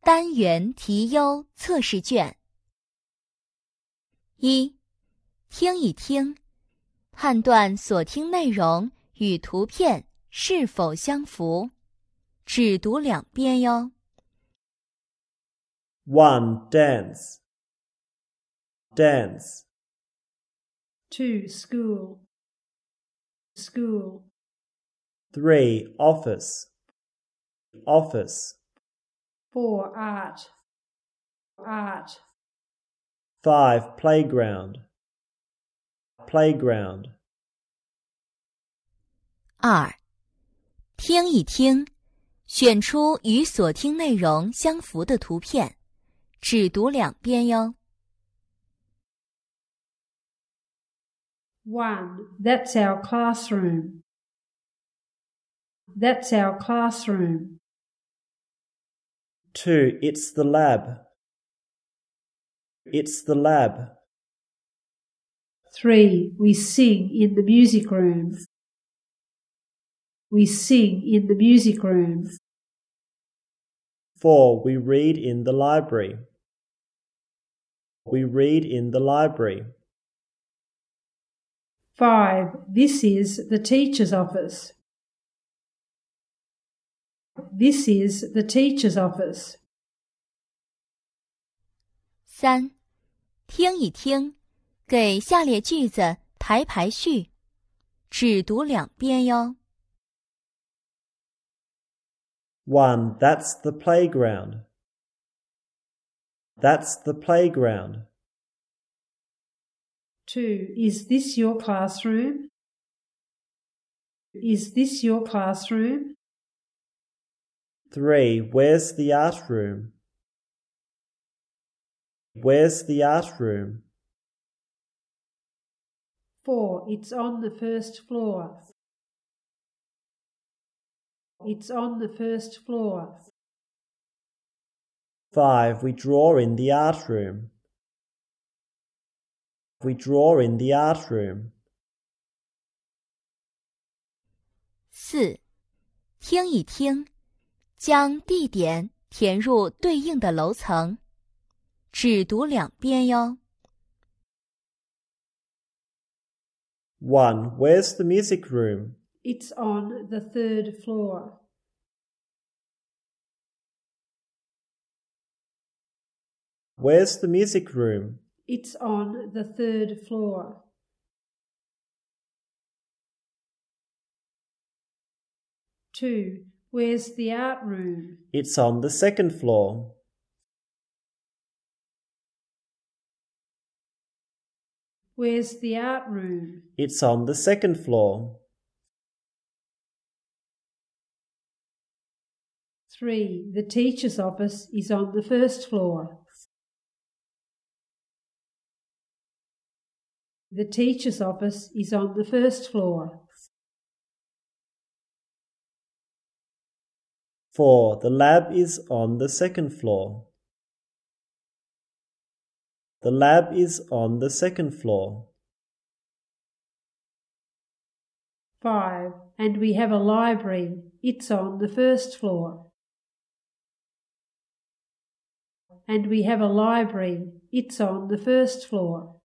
单元题优测试卷。1. 听一听，判断所听内容与图片是否相符，只读2遍哟。 1. Dance. Dance. 2. School. School. 3. Office. Office. 4. Art. Art. 5. Playground. Playground. 2. 听一听，选出与所听内容相符的图片，只读2遍哟。 1. That's our classroom. That's our classroom. 2. It's the lab. It's the lab. 3. We sing in the music room. We sing in the music room. 4. We read in the library. We read in the library. 5. This is the teacher's office. This is the teacher's office. 3. 听一听，给下列句子排序，只读2遍哟。 1. That's the playground. That's the playground. 2. Is this your classroom? Is this your classroom? 3. Where's the art room? Where's the art room? 4. It's on the first floor. It's on the first floor. 5. We draw in the art room. We draw in the art room. 4. 听一听，将地点填入对应的楼层，只读2遍哟。 1. Where's the music room? It's on the 3rd floor. Where's the music room? It's on the 3rd floor. 2. Where's the art room? It's on the 2nd floor. Where's the art room? It's on the 2nd floor. 3. The teacher's office is on the 1st floor. The teacher's office is on the 1st floor. 4. The lab is on the 2nd floor. The lab is on the 2nd floor. 5. And we have a library. It's on the 1st floor. And we have a library. It's on the 1st floor.